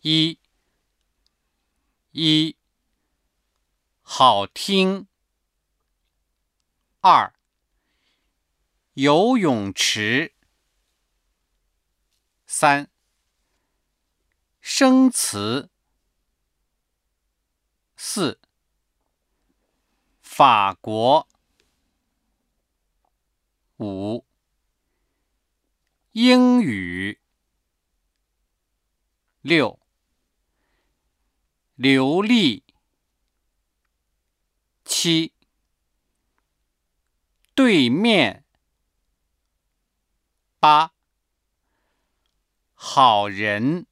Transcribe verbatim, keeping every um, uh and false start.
一一好听。二游泳池。三生词。四法国。五英语。六流利。七对面。八好人。